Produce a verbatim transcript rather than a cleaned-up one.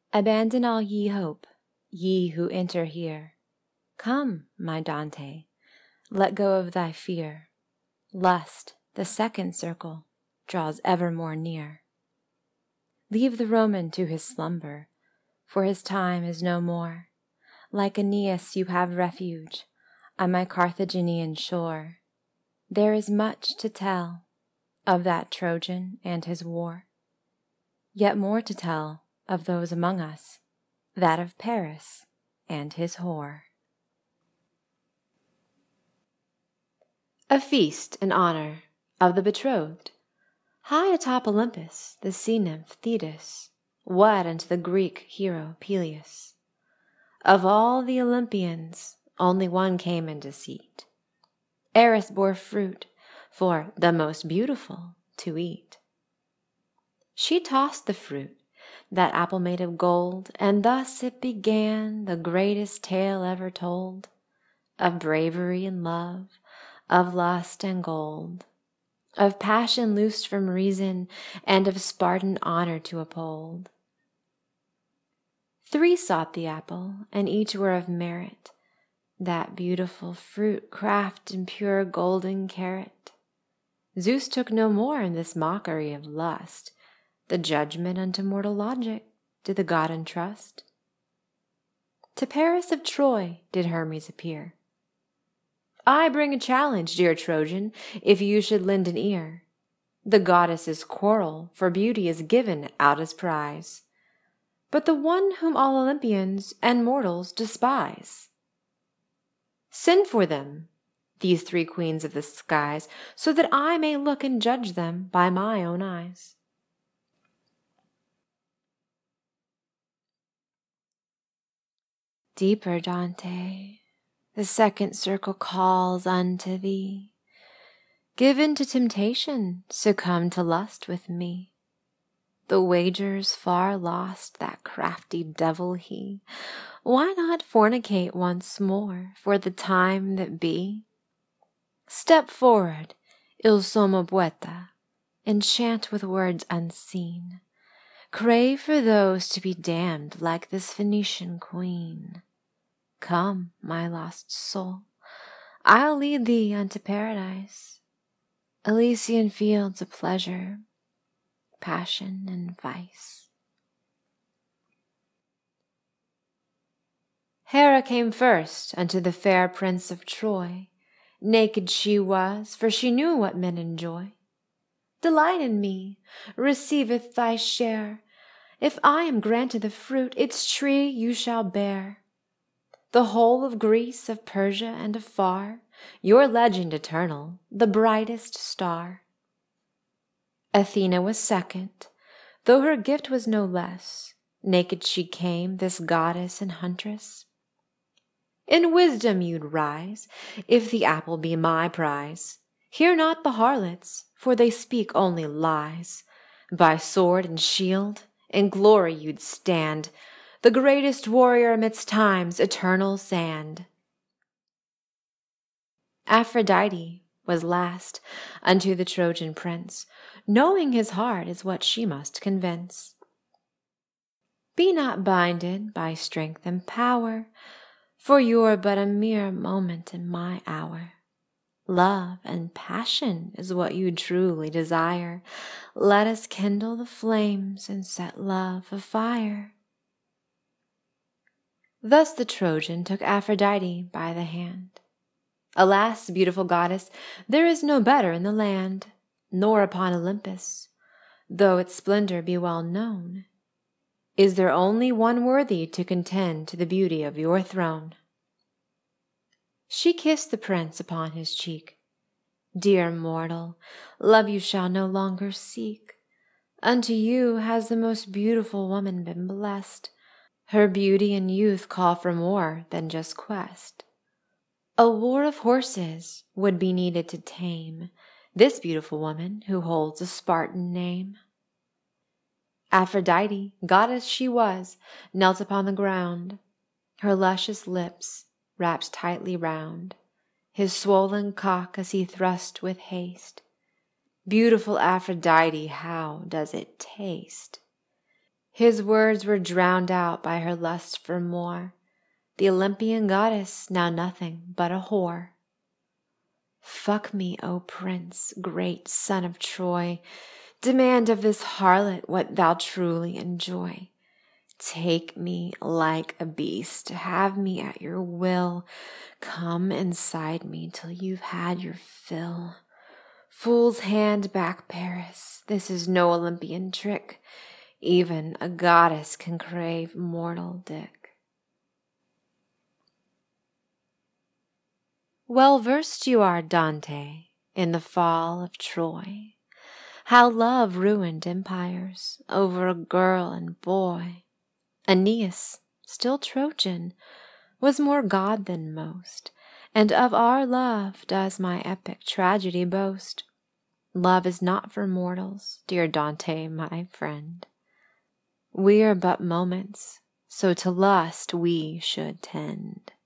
Abandon all ye hope, ye who enter here. Come, my Dante, let go of thy fear. Lust, the second circle, draws ever more near. Leave the Roman to his slumber, for his time is no more. Like Aeneas you have refuge on my Carthaginian shore. There is much to tell of that Trojan and his war, yet more to tell of those among us, that of Paris and his whore. A feast in honor of the betrothed. High atop Olympus, the sea nymph Thetis wed unto the Greek hero Peleus. Of all the Olympians, only one came into seat. Eris bore fruit for the most beautiful to eat. She tossed the fruit, that apple made of gold, and thus it began the greatest tale ever told, of bravery and love, of lust and gold, of passion loosed from reason, and of Spartan honor to uphold. Three sought the apple, and each were of merit, that beautiful fruit craft in pure golden carat. Zeus took no more in this mockery of lust, the judgment unto mortal logic did the god entrust. To Paris of Troy did Hermes appear. I bring a challenge, dear Trojan, if you should lend an ear. The goddesses quarrel, for beauty is given out as prize, but the one whom all Olympians and mortals despise. Send for them, these three queens of the skies, so that I may look and judge them by my own eyes. Deeper, Dante, the second circle calls unto thee. Give in to temptation, succumb to lust with me. The wager's far lost, that crafty devil he. Why not fornicate once more for the time that be? Step forward, il sommo poeta, enchant with words unseen. Crave for those to be damned like this Phoenician queen. Come, my lost soul, I'll lead thee unto paradise, Elysian fields of pleasure, passion and vice. Hera came first unto the fair prince of Troy. Naked she was, for she knew what men enjoy. Delight in me, receiveth thy share. If I am granted the fruit, its tree you shall bear. The whole of Greece, of Persia, and of far, your legend eternal, the brightest star. Athena was second, though her gift was no less. Naked she came, this goddess and huntress. In wisdom you'd rise, if the apple be my prize. Hear not the harlots, for they speak only lies. By sword and shield, in glory you'd stand, the greatest warrior amidst time's eternal sand. Aphrodite was last unto the Trojan prince, knowing his heart is what she must convince. Be not binded by strength and power, for you're but a mere moment in my hour. Love and passion is what you truly desire. Let us kindle the flames and set love afire. Thus the Trojan took Aphrodite by the hand. Alas, beautiful goddess, there is no better in the land, nor upon Olympus, though its splendor be well known. Is there only one worthy to contend to the beauty of your throne? She kissed the prince upon his cheek. Dear mortal, love you shall no longer seek. Unto you has the most beautiful woman been blessed. Her beauty and youth call for more than just quest. A war of horses would be needed to tame this beautiful woman who holds a Spartan name. Aphrodite, goddess she was, knelt upon the ground, her luscious lips wrapped tightly round his swollen cock as he thrust with haste. Beautiful Aphrodite, how does it taste? His words were drowned out by her lust for more, the Olympian goddess now nothing but a whore. Fuck me, O prince, great son of Troy, demand of this harlot what thou truly enjoy. Take me like a beast, have me at your will, come inside me till you've had your fill. Fool's hand back, Paris, this is no Olympian trick, even a goddess can crave mortal dick. Well versed you are, Dante, in the fall of Troy, how love ruined empires over a girl and boy. Aeneas, still Trojan, was more god than most, and of our love does my epic tragedy boast. Love is not for mortals, dear Dante, my friend. We are but moments, so to lust we should tend.